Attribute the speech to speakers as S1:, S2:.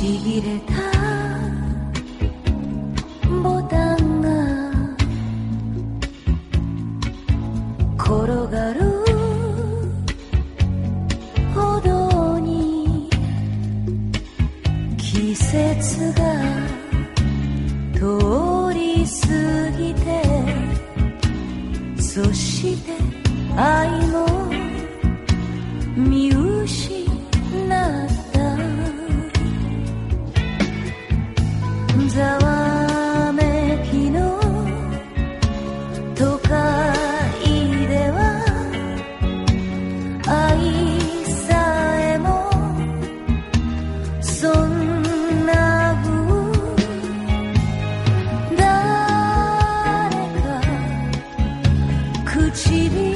S1: ちぎれたボタンが転がる歩道に季節が通り過ぎて、そして愛も見失ったざわめきの都会では愛さえもそんな風、誰か唇